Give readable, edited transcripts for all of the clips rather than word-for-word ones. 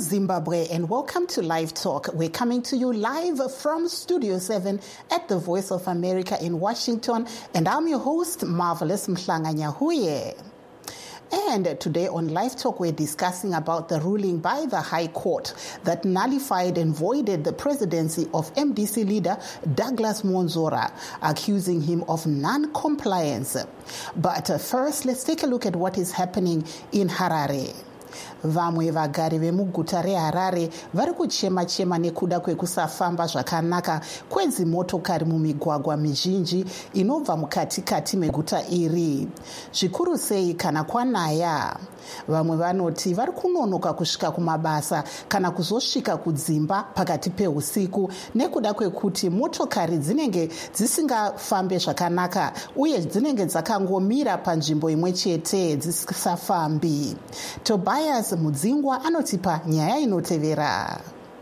Zimbabwe, and welcome to Live Talk. We're coming to you live from Studio 7 at the Voice of America in Washington, and I'm your host, Marvelous Mhlanga Nyahuye. And today on Live Talk, we're discussing about the ruling by the High Court that nullified and voided the presidency of MDC leader Douglas Monzora, accusing him of non-compliance. But first, let's take a look at what is happening in Harare. Vamwe vagari vemuguta reHarare vari kuchema-chema nekuda kwekusafamba zvakanaka kwedzimotokari mumigwagwa mizhinji inobva mukati-kati meguta iri. Zvikuru sei kana kwanaya. Vamwe vanoti vari kunonoka kusvika kumabasa kana kuzosvika kudzimba pakati peusiku nekuda kwekuti motokari dzinenge dzisingafambe zvakanaka uye dzinenge dzakangomira panzvimbo imwe chete dzisisafambi. Tobias Mudzingwa anotipa nyaya inotevera.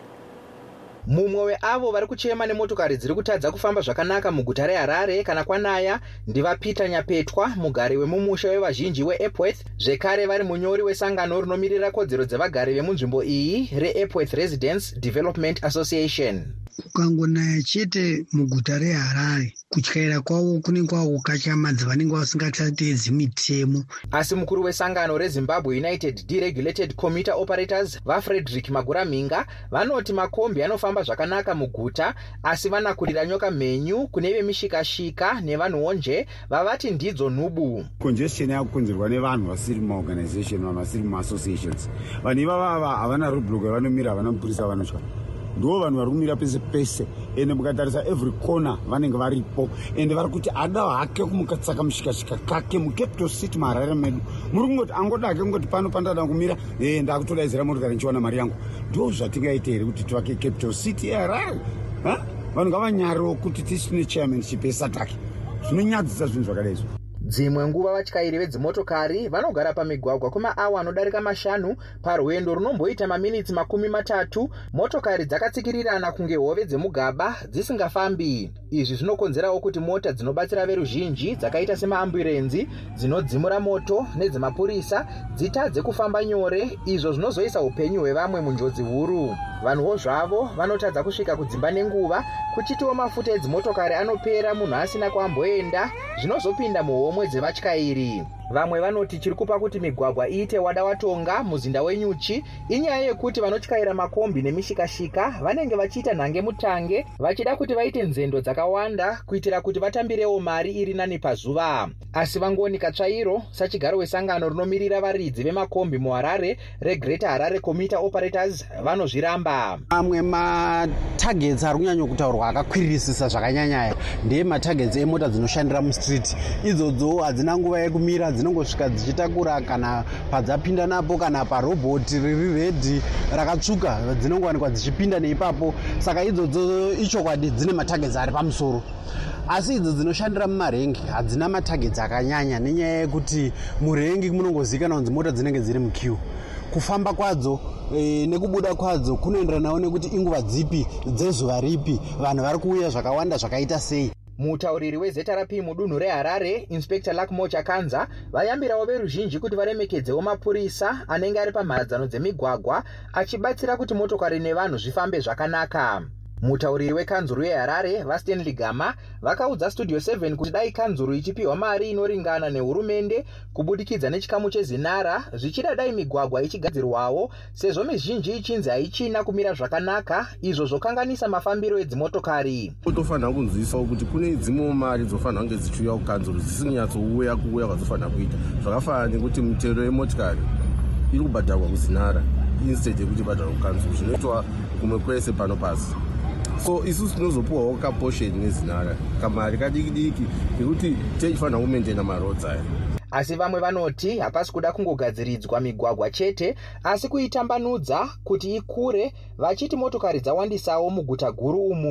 Mumwe weavo vari kuchema nemotokari dziri kutadza kufamba zvakanaka muguta reHarare kana kwanaya ndivaPeter Nyapetwa, mugari wemumusha wevazhinji weEpworth, zvekare vari munyori wesangano rinomirira kodzero dzevagari vemunzvimbo iyi reEpworth Residents Development Association. Kukangonaya chete muguta reHarare, kutyaira kwavo kunenge kwakukachamadza vanenge vasingachateedzi mitemo. Asi mukuru wesangano reZimbabwe United Deregulated Commuter Operators vaFrederick Maguraminga vanoti makombi anofamba zvakanaka muguta, asi vanakurira nyoka mhenyu kune vemishikashika nevanhuwo nje vavati ndidzo nhubu. Congestion yakukonzerwa nevanhu vasiri muorganization, vanhu vasiri muassociations. Vanhu ivava havana roadblock yavanomira, havana mupurisa vanotya. Ndo vanhu vari kumira pese pese, ende mukatarisa every corner vanenge varipo, ende vari kuti ada hake kumukatsaka mushikashika kake muCapital City muHarare medu. Muri kungoti angoda hake kungoti pano pandada kumira ndakutodaidzira motokari ndichiwana mari yangu. Ndo zvatingaita here kuti tivake Capital City yeHarare? Vanhu ngavanyariwo kuti tisine chairmanship yeSATAC. Zvinonyadzisa zvinhu zvakadai. Dzimwe nguva vatyairi vedzimotokari vanogara pamigwagwa kwemaawa anodarika 5 parwendo runomboita maminitsi 30, motokari dzakatsikirirana kunge hove dzemugaba dzisingafambi. Izvi zvinokonzerawo kuti mota dzinobatsira veruzhinji dzakaita semaamburenzi, dzinodzimura moto nedzemapurisa dzitadze kufamba nyore, izvo zvinozoisa upenyu hwevamwe munjodzi huru. Vanhuwo zvavo vanotadza kusvika kudzimba nenguva, kuchitiwo mafuta edzimotokari anopera munhu asina kwamboenda, zvinozopinda muhomwe dzevatyairi. Vamwe vanoti chiri kupa kuti migwagwa iite wada watonga muzinda wenyuchi inyaya yekuti vanotyaira makombi nemishikashika vanenge vachiita nhange mutange vachida kuti vaite nzendo dzakawanda kuitira kuti vatambirewo mari iri nani pazuva. Asi vangonika tsvairo sachigaro wesangano riноmirira varidzi vemakombi muHarare reGreater Harare Commuter Operators vanozviramba. Amwe matargets ari kunyanya kutaurwa akakwirisisa zvakanyanya ndiye matargets emota dzinoshandira mustreet. Idzodzo hadzina nguva yekumira, dzinongosvika dzichitakura kana padzapinda napo kana parobhoti riri redhi rakatsvuka dzinongowanikwa dzichipinda neipapo. Saka idzodzo ichokwadi dzine matargets ari pamusoro. Asi idzo dzinoshandira mumarengi hadzina matargets akanyanya nenyaya yekuti murengi munongozikanwa kunzi mota dzinenge dziri muqueue. Kufamba kwadzo nekubuda kwadzo kunoenderanawo nekuti inguva dzipi dzezuva ripi, vanhu vari kuuya zvakawanda zvakaita sei. Mutauriri weZRP mudunhu reHarare, Inspector Lakmo Chakanza, vayambirawo veruzhinji kuti varemekedzewo mapurisa anenge ari pamharadzano dzemigwagwa achibatsira kuti motokari nevanhu zvifambe zvakanaka. Mutauriri wekanzuru yeHarare, vaStanley Gama, vakaudza Studio 7 kuti dai kanzuru ichipiwa mari inoringana nehurumende kubudikidza nechikamu cheZinara, zvichida dai migwagwa ichigadzirwawo, sezvo mizhinji ichinzi haichina kumira zvakanaka, izvo zvokanganisa mafambiro edzimotokari. Tofanira kunzwisisa kuti kune dzimwe mari dzofanira kunge dzichiuya kukanzuru dzisinyatsouya vadzofanira kuita. Zvakafanana nekuti mitero yemotokari iri kubhadharwa kuZinara instead yekuti ibhadharwa kukanzuru, zvinoitwa kumwe kwese pano pasi. So isusu tinozopuwawo kaportion neZinara kamari kadiki-diki yekuti tichifanira kumaintaina maroads aya. Asi vamwe vanoti hapasi kuda kungogadziridzwa migwagwa chete, asi kuitambanudza kuti ikure, vachiti motokari dzawandisawo muguta guru umu.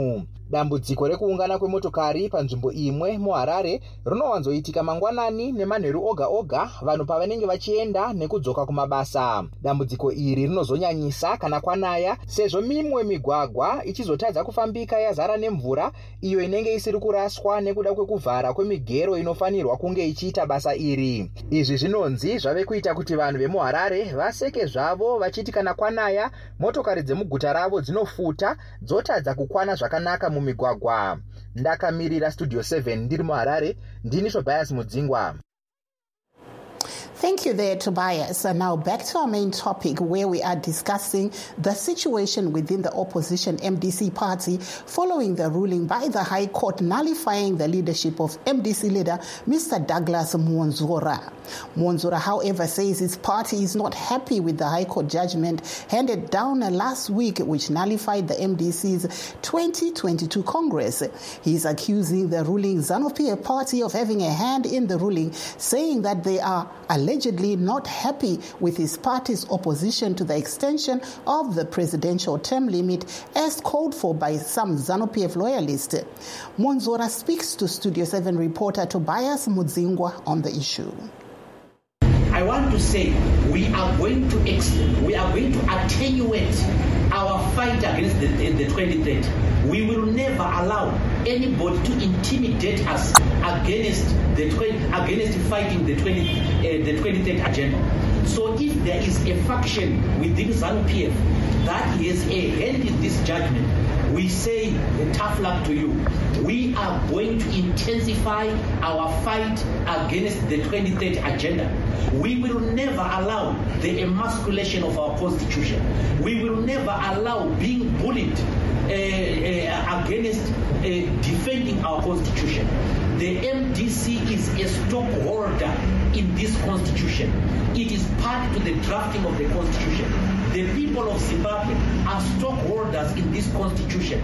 Dambudziko rekuungana kwemotokari panzvimbo imwe muHarare rinowanzoitika mangwanani nemanheru oga oga vanhu pavanenge vachienda nekudzoka kumabasa. Dambudziko iri rinozonyanyisa kana kwanaya sezvo mimwe migwagwa ichizotadza kufambika yazara nemvura iyo inenge isiri kuraswa nekuda kwekuvhara kwemigero inofanirwa kunge ichiita basa iri. Izvi zvinonzi zvave kuita kuti vanhu vemuHarare vaseke zvavo vachiti kana kwanaya motokari dzemuguta ravo dzinofuta dzotadza kukwana zvakanaka mumigwagwa. Ndakamirira Studio 7 ndiri muHarare, ndini Tobias Mudzingwa. Thank you there, Tobias. And now back to our main topic, where we are discussing the situation within the opposition MDC party following the ruling by the High Court nullifying the leadership of MDC leader Mr. Douglas Mwonzora. Mwonzora, however, says his party is not happy with the High Court judgment handed down last week, which nullified the MDC's 2022 Congress. He is accusing the ruling ZANU-PF party of having a hand in the ruling, saying that they are allegedly not happy with his party's opposition to the extension of the presidential term limit as called for by some ZANU-PF loyalists. Mwonzora speaks to Studio 7 reporter Tobias Mudzingwa on the issue. I want to say we are going to attenuate our fight against the 2030. We will never allow anybody to intimidate us against fighting the 2030 agenda. So if there is a faction within ZANU-PF that has a hand in this judgment, we say tough luck to you. We are going to intensify our fight against the 2030 agenda. We will never allow the emasculation of our constitution. We will never allow being bullied against defending our constitution. The MDC is a stockholder in this constitution. It is part to the drafting of the constitution. The people of Zimbabwe are stockholders in this constitution.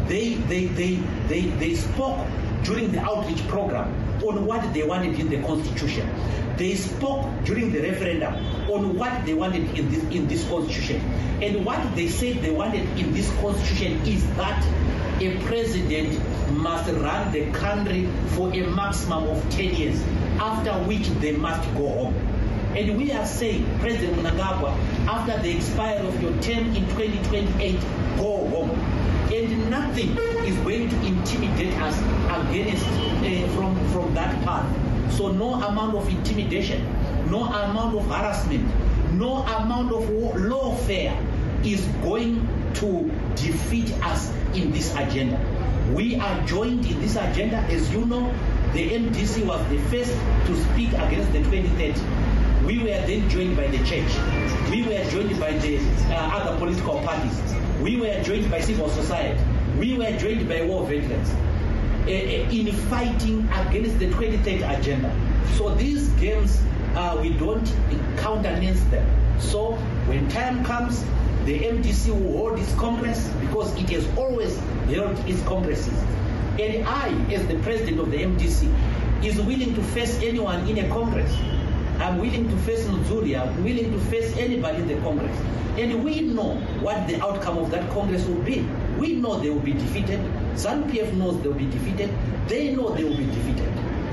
They spoke during the outreach program on what they wanted in the constitution. They spoke during the referendum on what they wanted in this constitution. And what they said they wanted in this constitution is that a president must run the country for a maximum of 10 years, after which they must go home. And we are saying, President Mnangagwa, after the expiry of your term in 2028, go home. And nothing is going to intimidate us against from that path. So no amount of intimidation, no amount of harassment, no amount of lawfare is going to defeat us in this agenda. We are joined in this agenda. As you know, the MDC was the first to speak against the 2030. We were then joined by the church. We were joined by the other political parties. We were joined by civil society. We were joined by war veterans in fighting against the 2030 agenda. So these games, we don't countenance them. So when time comes, the MDC will hold its Congress because it has always held its Congresses. And I, as the president of the MDC, is willing to face anyone in a Congress. I'm willing to face Nzuri. I'm willing to face anybody in the Congress. And we know what the outcome of that Congress will be. We know they will be defeated. ZANU-PF knows they will be defeated. They know they will be defeated.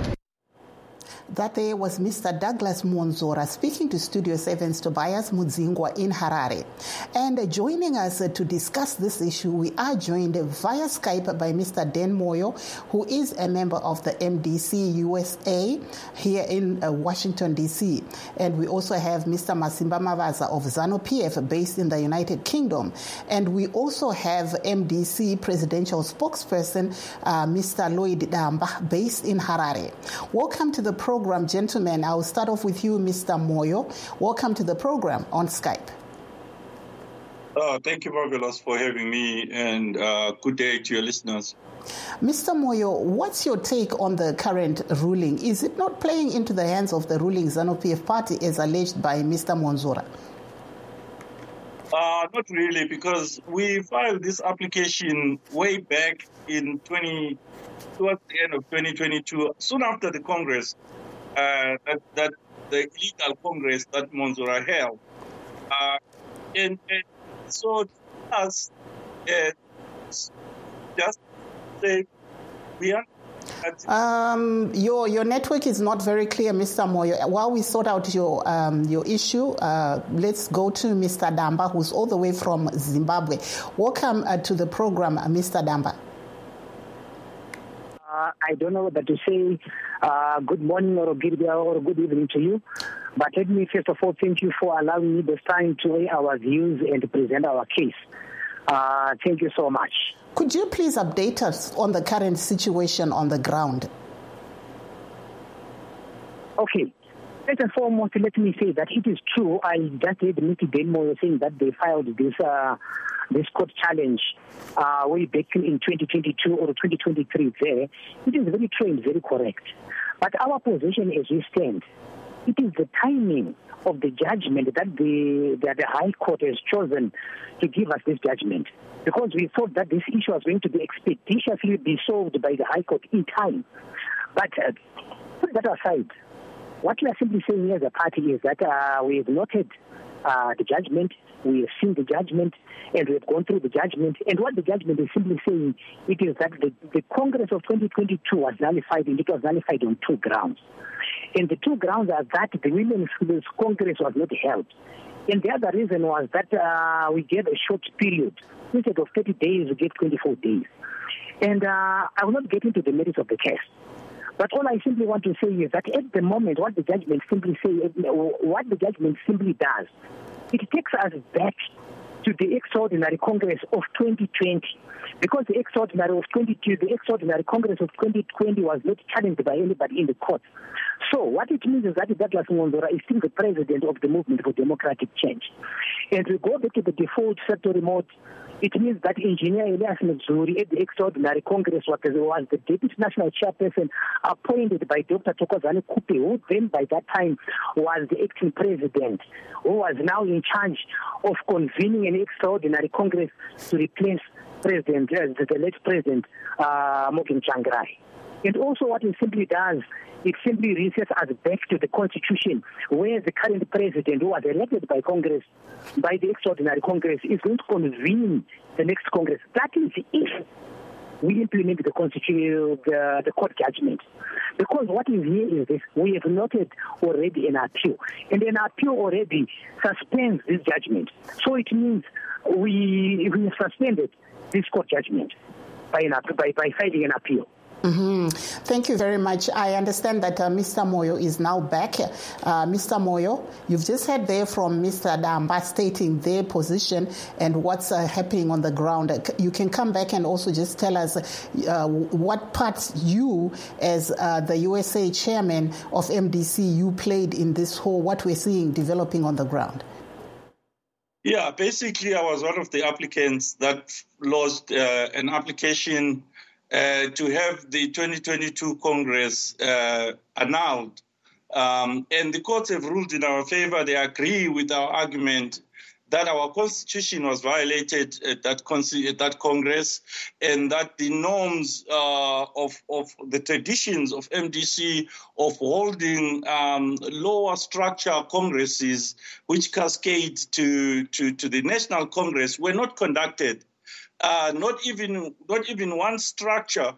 That there was Mr. Douglas Mwonzora speaking to Studio 7's Tobias Mudzingwa in Harare. And joining us to discuss this issue, we are joined via Skype by Mr. Dan Moyo, who is a member of the MDC USA here in Washington, D.C. And we also have Mr. Masimba Mavaza of ZANU-PF based in the United Kingdom. And we also have MDC presidential spokesperson, Mr. Lloyd Damba, based in Harare. Welcome to the program, gentlemen. I'll start off with you, Mr. Moyo. Welcome to the program on Skype. Thank you, Marvelous, for having me, and good day to your listeners. Mr. Moyo, what's your take on the current ruling? Is it not playing into the hands of the ruling ZANU-PF party as alleged by Mr. Mwonzora? Not really, because we filed this application way back in towards the end of 2022, soon after the Congress, that the illegal Congress that Mwonzora held. And so us, just say we are. Your network is not very clear, Mr. Moyo. While we sort out your issue, let's go to Mr. Damba, who's all the way from Zimbabwe. Welcome to the program, Mr. Damba. I don't know whether to say good morning or good evening to you, but let me first of all thank you for allowing me this time to air our views and to present our case. Thank you so much. Could you please update us on the current situation on the ground? Okay. First and foremost, let me say that it is true. I just heard Mr. Denmo saying that they filed this court challenge way back in 2022 or 2023 there. It is very true and very correct. But our position as we stand, it is the timing of the judgment that the High Court has chosen to give us this judgment. Because we thought that this issue was going to be expeditiously be solved by the High Court in time. But put that aside, what we are simply saying as a party is that we have noted the judgment, we have seen the judgment, and we have gone through the judgment. And what the judgment is simply saying, it is that the Congress of 2022 was nullified, and it was nullified on two grounds. And the two grounds are that the Women's Congress was not held. And the other reason was that we gave a short period. Instead of 30 days, we gave 24 days. And I will not get into the merits of the case. But all I simply want to say is that at the moment, what the judgment simply does, it takes us back to the extraordinary Congress of 2020. Because the extraordinary Congress of 2020 was not challenged by anybody in the court. So what it means is that Douglas Mwonzora is still the president of the Movement for Democratic Change. And we go back to the default factory mode. It means that Engineer Elias Mzuri at the Extraordinary Congress was the Deputy National Chairperson appointed by Dr. Thokozani Kupe, who then by that time was the acting president, who was now in charge of convening an Extraordinary Congress to replace the late President Morgan Tsvangirai. And also what it simply does, it simply resets us back to the Constitution, where the current president, who was elected by Congress, by the Extraordinary Congress, is going to convene the next Congress. That is if we implement the Constitution, the court judgment. Because what is here is this, we have noted already an appeal. And an appeal already suspends this judgment. So it means we suspended this court judgment by filing an appeal. Mm-hmm. Thank you very much. I understand that Mr. Moyo is now back. Mr. Moyo, you've just heard there from Mr. Damba stating their position and what's happening on the ground. You can come back and also just tell us what parts you, as the USA chairman of MDC, you played in this whole, what we're seeing developing on the ground. Yeah, basically I was one of the applicants that lodged an application to have the 2022 Congress annulled. And the courts have ruled in our favor. They agree with our argument that our constitution was violated at that Congress, and that the norms of the traditions of MDC of holding lower structure congresses, which cascade to the National Congress, were not conducted. Not even one structure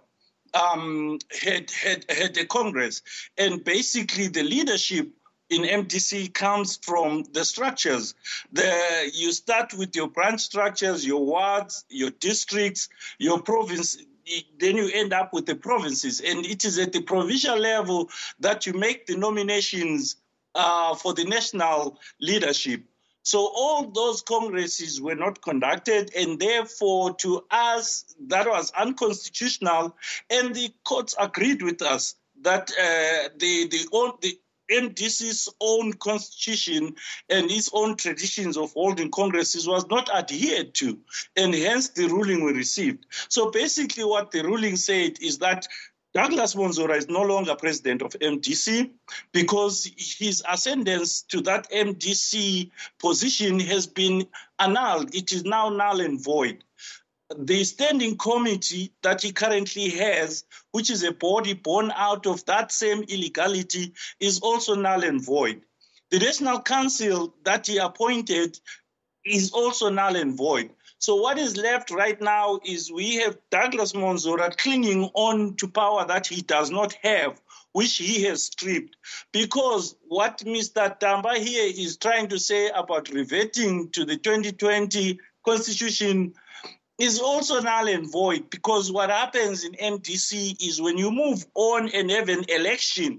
had a Congress. And basically the leadership in MDC comes from the structures. You start with your branch structures, your wards, your districts, your province, then you end up with the provinces. And it is at the provincial level that you make the nominations for the national leadership. So all those congresses were not conducted, and therefore to us that was unconstitutional, and the courts agreed with us that the MDC's own constitution and its own traditions of holding congresses was not adhered to, and hence the ruling we received. So basically what the ruling said is that Douglas Mwonzora is no longer president of MDC because his ascendance to that MDC position has been annulled. It is now null and void. The standing committee that he currently has, which is a body born out of that same illegality, is also null and void. The National Council that he appointed is also null and void. So what is left right now is we have Douglas Monzora clinging on to power that he does not have, which he has stripped. Because what Mr. Tamba here is trying to say about reverting to the 2020 constitution is also null and void, because what happens in MDC is when you move on and have an election,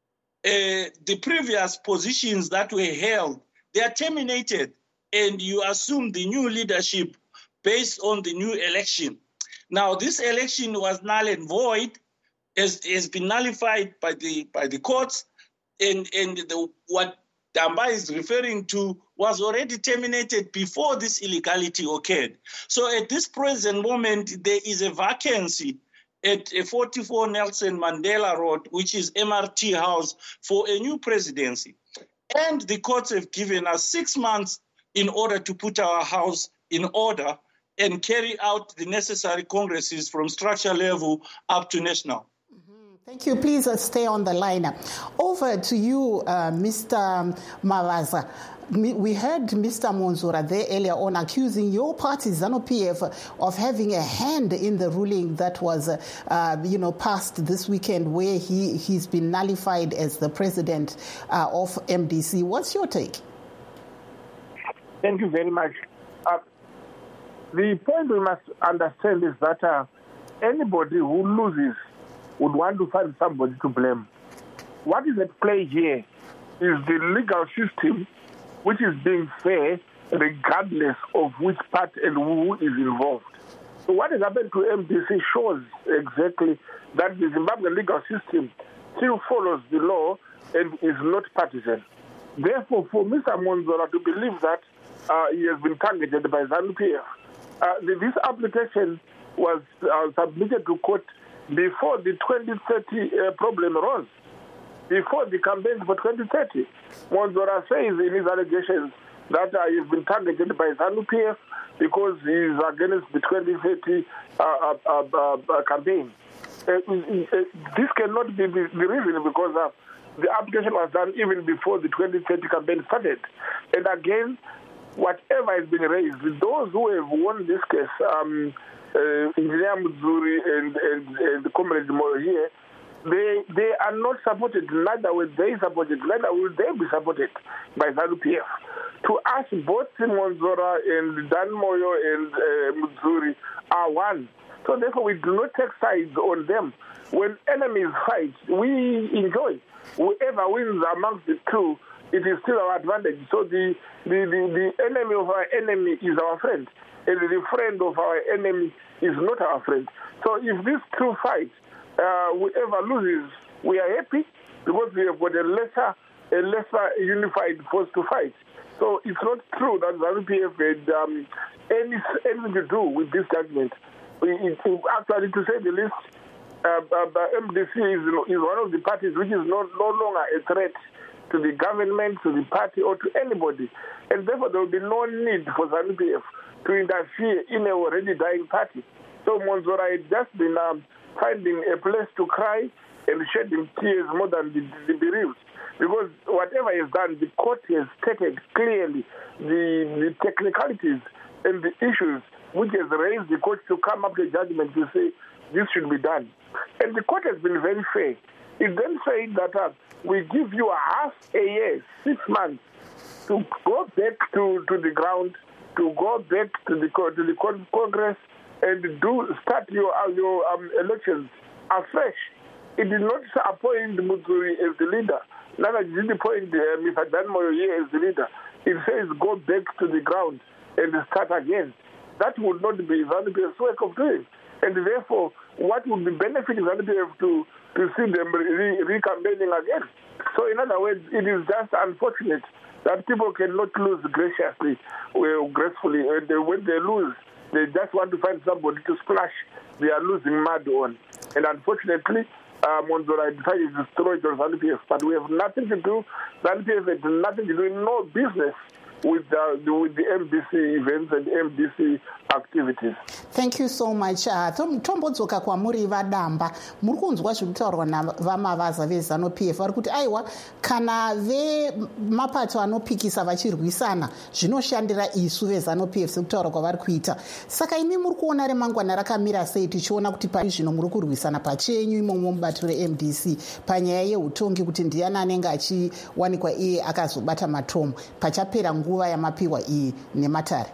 the previous positions that were held, they are terminated, and you assume the new leadership based on the new election. Now, this election was null and void, has been nullified by the courts, and what Tamba is referring to was already terminated before this illegality occurred. So at this present moment, there is a vacancy at 44 Nelson Mandela Road, which is MRT House, for a new presidency. And the courts have given us 6 months in order to put our house in order and carry out the necessary congresses from structure level up to national. Thank you. Please stay on the line. Over to you, Mr. Mavaza. We heard Mr. Monzora there earlier on accusing your party, ZANU-PF, of having a hand in the ruling that was, passed this weekend, where he's been nullified as the president of MDC. What's your take? Thank you very much. The point we must understand is that anybody who loses would want to find somebody to blame. What is at play here is the legal system, which is being fair regardless of which part and who is involved. So what has happened to MDC shows exactly that the Zimbabwean legal system still follows the law and is not partisan. Therefore, for Mr. Monzora to believe that he has been targeted by ZANU-PF, this application was submitted to court before the 2030 problem arose, before the campaign for 2030. Monzora says in his allegations that he has been targeted by ZANU-PF because he is against the 2030 campaign. This cannot be the reason, because the application was done even before the 2030 campaign started. And again, whatever has been raised, those who have won this case, Engineer Muzuri and Comrade Moyo here, they are not supported, neither will they supported, neither will they be supported by ZANU-PF. To us, both Monzora and Dan Moyo and Muzuri are one. So therefore, we do not take sides on them. When enemies fight, we enjoy. Whoever wins amongst the two, it is still our advantage. So the enemy of our enemy is our friend, and the friend of our enemy is not our friend. So if these two fight, whoever loses, we are happy, because we have got a lesser unified force to fight. So it's not true that ZANU-PF had anything to do with this judgment. Actually, to say the least, MDC is one of the parties which is no longer a threat to the government, to the party, or to anybody. And therefore, there will be no need for ZANU-PF to interfere in an already dying party. So Monzora had just been finding a place to cry and shedding tears more than the bereaved. Because whatever is done, the court has stated clearly the technicalities and the issues which has raised the court to come up with a judgment to say this should be done. And the court has been very fair. It then said that we give you a half a year, 6 months, to go back to the ground, to go back to the Congress, and start your elections afresh. It did not appoint Muzuri as the leader. Neither did it appoint Mr. Dan Moyo here as the leader. It says go back to the ground and start again. That would not be ZANU-PF's work of doing. And therefore, what would be benefiting ZANU-PF to see them re-campaigning again? So in other words, it is just unfortunate that people cannot lose graciously or gracefully. And when they lose, they just want to find somebody to splash their losing mud on. And unfortunately, Monzora decided to destroy ZANU-PF. But we have nothing to do. ZANU-PF had nothing to do, no business with the MDC events and MDC activities. Thank you so much. Tombodzoka kwamuri vadamba muri kunzwa zviri kutaurwa navamavaza veZANU-PF vari kuti aiwa kana vemapato anopikisa vachirwisana zvinoshandira isu veZANU-PF sekutaura kwavari kuita. Saka imi muri kuona remangwana rakamira sei tichiona kuti pari zvino muri kurwisana pachenyu imomo mubato reMDC panyaya yeutongi kuti ndiani anenge achiwanikwa iye akazobata matomo pachapera nguva yamapiwa iyi nematare?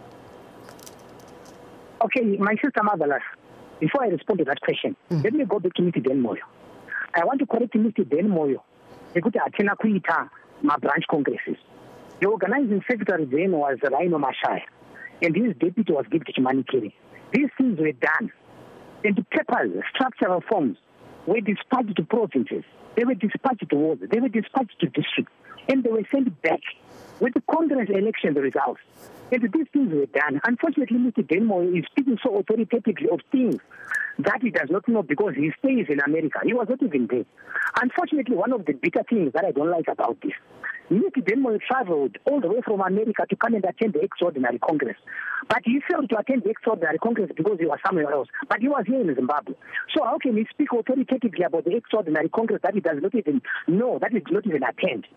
Okay, my sister Marvelous, before I respond to that question, let me go back to Mr. Dan Moyo. I want to correct Mr. Dan Moyo. Because Atena Kuita, my branch congresses. The organizing secretary then was Rhino Mashai, and his deputy was Giptich Manikiri. These things were done. And the papers, structural forms, were dispatched to provinces. They were dispatched to wards. They were dispatched to districts. And they were sent back with the Congress election results. And these things were done. Unfortunately, Mr. Dan Moyo is speaking so authoritatively of things that he does not know because he stays in America. He was not even there. Unfortunately, one of the bitter things that I don't like about this, Mr. Dan Moyo traveled all the way from America to come and attend the Extraordinary Congress. But he failed to attend the Extraordinary Congress because he was somewhere else. But he was here in Zimbabwe. So how can he speak authoritatively about the Extraordinary Congress that he does not even know, that he did not even attend?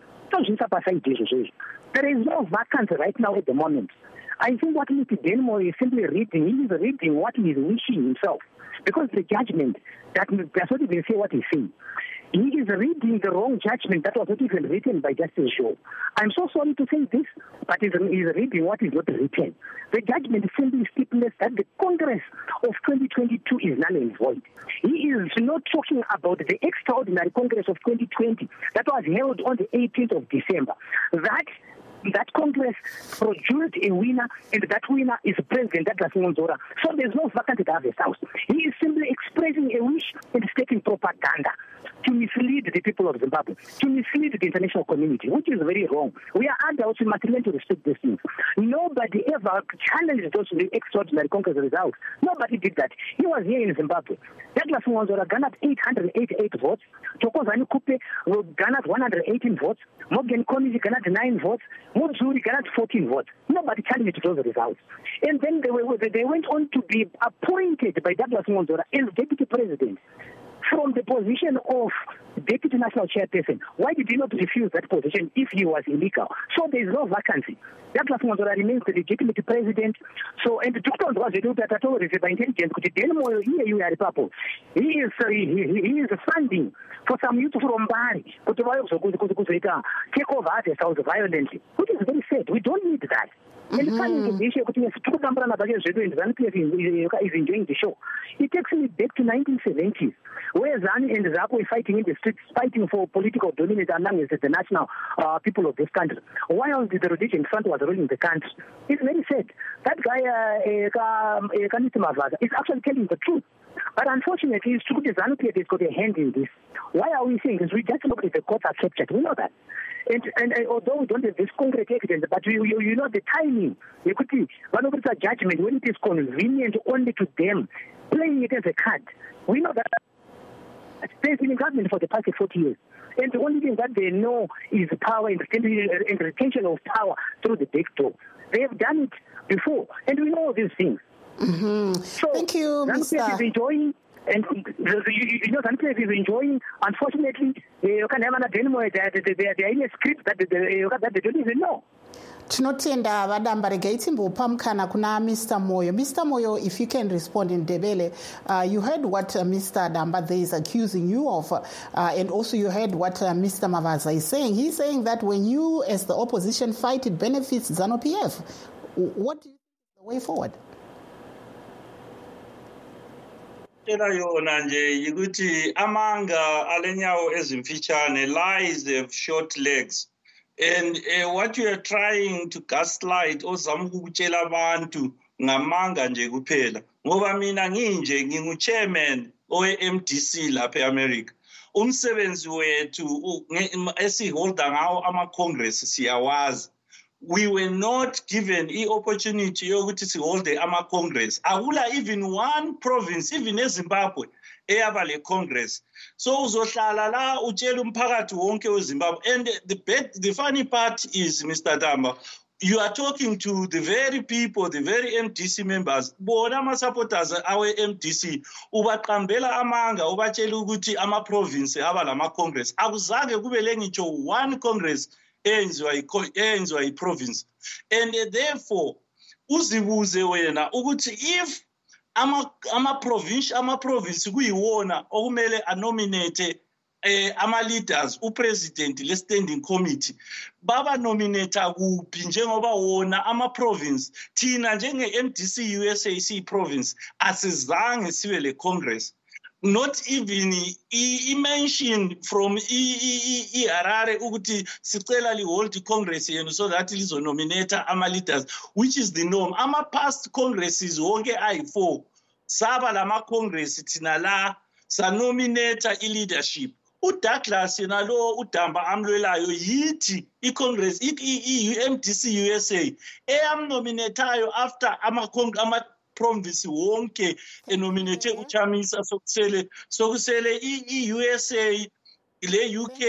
There is no vacancy right now at the moment. I think what Mr. Dan Moyo is simply reading, he is reading what he is wishing himself. Because the judgment that does not even say what he's saying. He is reading the wrong judgment that was not even written by Justice Shaw. I'm so sorry to say this, but he's reading what is not written. The judgment simply stipulates that the Congress of 2022 is null and void. He is not talking about the Extraordinary Congress of 2020 that was held on the 18th of December. That Congress produced a winner, and that winner is President Douglas Ngonzora. So there's no vacancy at Harvest House. He is simply expressing a wish and stating propaganda to mislead the people of Zimbabwe, to mislead the international community, which is very wrong. We are adults, we must learn to respect these things. Nobody ever challenged those Extraordinary Congress results. Nobody did that. He was here in Zimbabwe. Douglas Ngonzora garnered 888 votes. Thokozani Kupe garnered 118 votes. Morgan Komizi garnered 9 votes. Mudzuri garnered 14 votes. Nobody challenged those results. And then they went on to be appointed by Douglas Ngonzora as deputy president from the position of deputy national chairperson. Why did he not refuse that position if he was illegal? So there is no vacancy. Douglas Ngonzora remains the legitimate president. So, and the doctor was by intelligence, Dan Moyo here you are people. He is funding for some youth from Bari take over the South violently, which is very sad. We don't need that. And the funny is the ZANU-PF is enjoying the show. It takes me back to 1970s, where ZANU and ZAPO were fighting in the streets, fighting for political dominance among the national people of this country, while the Rhodesian Front was ruling the country. It's very sad. That guy, Kanisi Mavaza, is actually telling the truth. But unfortunately, it's true the ZANU-PF has got a hand in this. Why are we saying this? We just look at the courts are captured. We know that. And although we don't have this concrete evidence, but you know the timing. You could see one of the judgment when it is convenient only to them, playing it as a card. We know that there's been a government for the past 40 years. And the only thing that they know is power and retention of power through the back door. They have done it before, and we know these things. So, thank you, Mr. Is enjoying, and ZANU-PF is enjoying. Unfortunately, you can have an demo. They are in a script that they don't even know. Tinotenda vadamba regai timbopa mukana kuna Mr. Moyo. Mr. Moyo, if you can respond in Ndebele, you heard what Mr. Damba there is accusing you of, and also you heard what Mr. Mavaza is saying. He's saying that when you, as the opposition, fight, it benefits ZANU-PF. What is the way forward? Yona nje yikuthi amanga alenyawo ezimfitshane, lies have short legs. And what you are trying to gaslight ozama ukutshela abantu ngamanga nje kuphela. Ngoba mina nginje ngingu-chairman owe-MDC lapha e-America. Umsebenzi wethu esiholda ngawo ama-congress siyawazi. We were not given the opportunity yokuthi siholde ama-congress. Akula even one province, even eZimbabwe, eyaba le congress. So uzohlala la utshela umphakathi wonke weZimbabwe. And the funny part is, Mr. Damba, you are talking to the very people, the very MDC members, bona ma-supporters awe MDC, ubaqambela amanga, ubatshela ukuthi ama-province aba lama-congress. Akuzange kube ngitsho one congress eyenziwa i-province. And therefore, uzibuze wena ukuthi if ama-province kuyiwona okumele anominate ama-leaders, upresident le-standing committee, baba nominata kuphi njengoba wona ama-province, thina njenge-MDC USA province, asizange sibe le-congress. Not even i-mention from i-Harare ukuthi sicela li-hold congress yenu so that lizonominata ama-leaders, which is the norm. Ama-past congresses wonke ayi-4, saba lama-congress thina la, sanominata i-leadership. uDouglas yena lo udamba amlwelayo yithi iCongress i-MDC USA eyamnominatayo after ama-province wonke enominate uChamisa sokusele i-USA le UK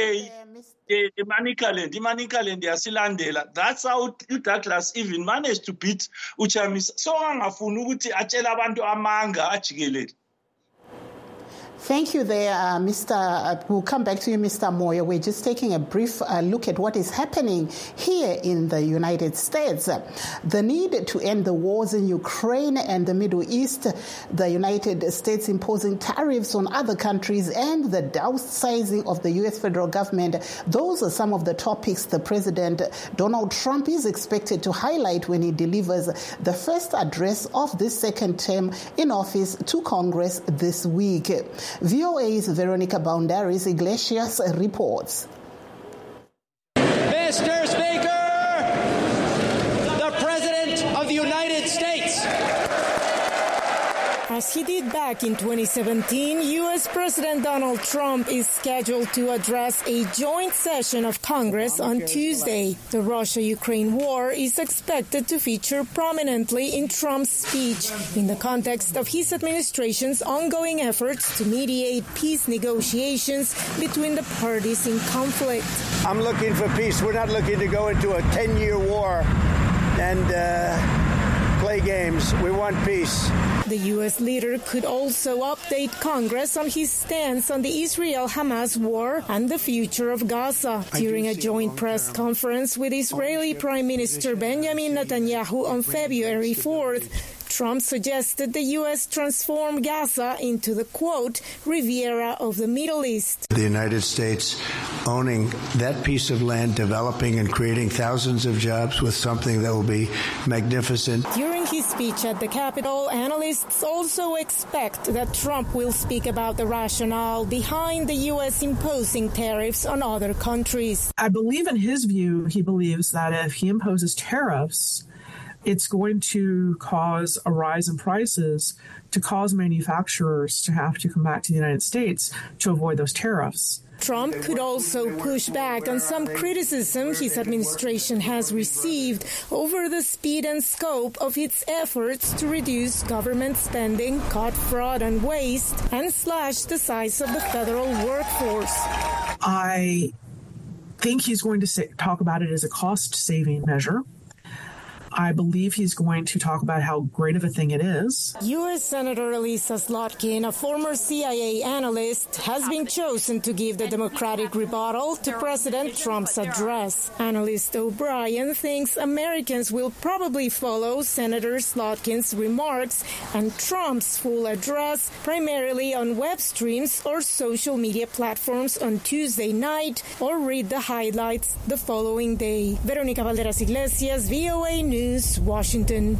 iManicaland yasilandela. That's how uDouglas even managed to beat uChamisa. So angafuni ukuthi atshela abantu amanga ajikelele. Thank you there, Mr. We'll come back to you, Mr. Moyo. We're just taking a brief look at what is happening here in the United States. The need to end the wars in Ukraine and the Middle East, the United States imposing tariffs on other countries, and the downsizing of the U.S. federal government. Those are some of the topics the President Donald Trump is expected to highlight when he delivers the first address of this second term in office to Congress this week. VOA's Veronica Boundaris Iglesias reports. Mr. Speaker, the President of the United States. As he did back in 2017, U.S. President Donald Trump is scheduled to address a joint session of Congress on Tuesday. The Russia-Ukraine war is expected to feature prominently in Trump's speech in the context of his administration's ongoing efforts to mediate peace negotiations between the parties in conflict. I'm looking for peace. We're not looking to go into a 10-year war and play games. We want peace. The U.S. leader could also update Congress on his stance on the Israel-Hamas war and the future of Gaza. During a joint press conference with Israeli Prime Minister Benjamin Netanyahu on February 4th, Trump suggested the U.S. transform Gaza into the, quote, Riviera of the Middle East. The United States owning that piece of land, developing and creating thousands of jobs with something that will be magnificent. During his speech at the Capitol, analysts also expect that Trump will speak about the rationale behind the U.S. imposing tariffs on other countries. I believe in his view, he believes that if he imposes tariffs, it's going to cause a rise in prices, to cause manufacturers to have to come back to the United States to avoid those tariffs. Trump could also push back on some criticism his administration has received over the speed and scope of its efforts to reduce government spending, cut fraud and waste, and slash the size of the federal workforce. I think he's going to talk about it as a cost-saving measure. I believe he's going to talk about how great of a thing it is. U.S. Senator Elissa Slotkin, a former CIA analyst, has been chosen to give the Democratic rebuttal to President Trump's address. Analyst O'Brien thinks Americans will probably follow Senator Slotkin's remarks and Trump's full address, primarily on web streams or social media platforms on Tuesday night, or read the highlights the following day. Veronica Valderas Iglesias, VOA News, Washington.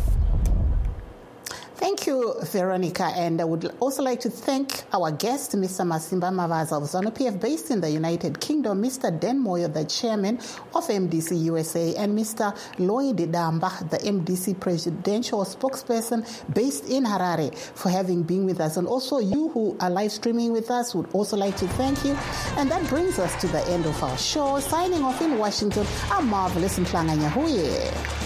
Thank you, Veronica. And I would also like to thank our guest, Mr. Masimba Mavaza of ZANU-PF based in the United Kingdom, Mr. Dan Moyo, the chairman of MDC USA, and Mr. Lloyd Damba, the MDC presidential spokesperson based in Harare, for having been with us. And also you who are live streaming with us would also like to thank you. And that brings us to the end of our show. Signing off in Washington, I'm Marvelous Mhlanga Nyahuye.